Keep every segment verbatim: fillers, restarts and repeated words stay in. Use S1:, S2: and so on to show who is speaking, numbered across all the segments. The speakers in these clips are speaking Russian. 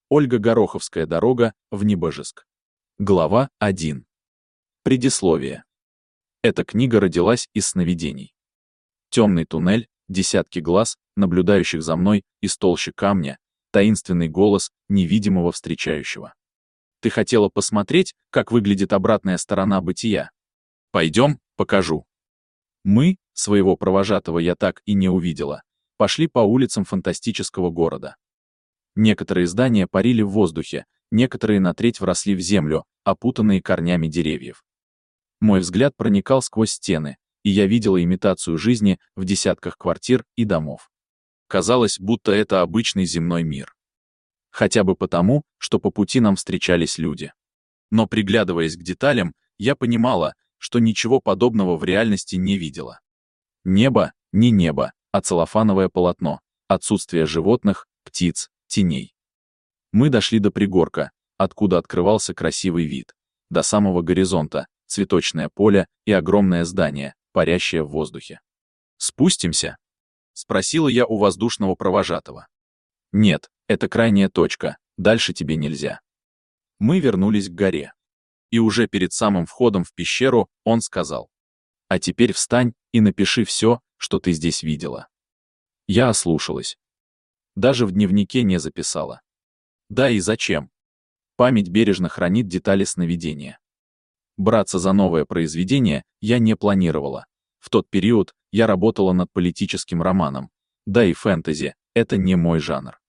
S1: Ольга Гороховская дорога в Небожеск. Глава один. Предисловие. Эта книга родилась из сновидений. Темный туннель, десятки глаз, наблюдающих за мной из толщи камня, таинственный голос невидимого встречающего. Ты хотела посмотреть, как выглядит обратная сторона бытия? Пойдем, покажу. Мы, своего провожатого я так и не увидела, пошли по улицам фантастического города. Некоторые здания парили в воздухе, некоторые на треть вросли в землю, опутанные корнями деревьев. Мой взгляд проникал сквозь стены, и я видела имитацию жизни в десятках квартир и домов. Казалось, будто это обычный земной мир. Хотя бы потому, что по пути нам встречались люди. Но приглядываясь к деталям, я понимала, что ничего подобного в реальности не видела. Небо, не небо, а целлофановое полотно, отсутствие животных, птиц, теней. Мы дошли до пригорка, откуда открывался красивый вид, до самого горизонта, цветочное поле и огромное здание, парящее в воздухе. «Спустимся?» — спросила я у воздушного провожатого. «Нет, это крайняя точка, дальше тебе нельзя». Мы вернулись к горе. И уже перед самым входом в пещеру он сказал: «А теперь встань и напиши все, что ты здесь видела». Я ослушалась. Даже в дневнике не записала. Да и зачем? Память бережно хранит детали сновидения. Браться за новое произведение я не планировала. В тот период я работала над политическим романом, да и фэнтези — это не мой жанр.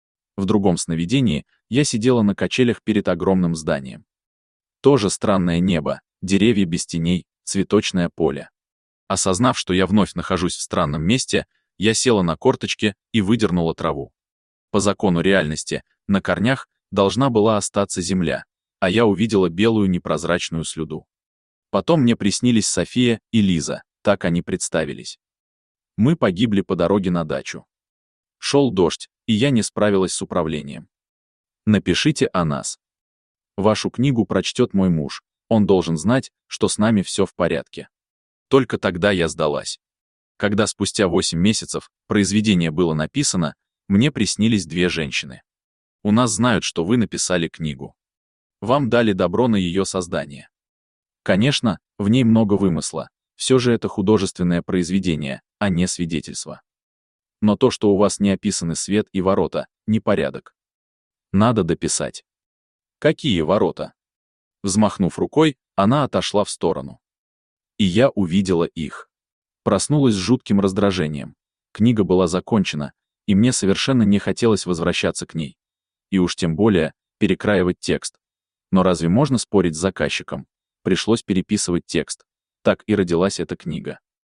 S1: В другом сновидении я сидела на качелях перед огромным зданием. Тоже странное небо, деревья без теней, цветочное поле. Осознав, что я вновь нахожусь в странном месте, я села на корточки и выдернула траву. По закону реальности, на корнях должна была остаться земля, а я увидела белую непрозрачную слюду. Потом мне приснились София и Лиза, так они представились. Мы погибли по дороге на дачу. Шел дождь, и я не справилась с управлением. Напишите о нас. Вашу книгу прочтет мой муж, он должен знать, что с нами все в порядке. Только тогда я сдалась. Когда спустя восемь месяцев произведение было написано, мне приснились две женщины. У нас знают, что вы написали книгу. Вам дали добро на ее создание. Конечно, в ней много вымысла, все же это художественное произведение, а не свидетельство. Но то, что у вас не описаны свет и ворота, непорядок. Надо дописать. Какие ворота? Взмахнув рукой, она отошла в сторону. И я увидела их. Проснулась с жутким раздражением. Книга была закончена, и мне совершенно не хотелось возвращаться к ней. И уж тем более перекраивать текст. Но разве можно спорить с заказчиком? Пришлось переписывать текст. Так и родилась эта книга.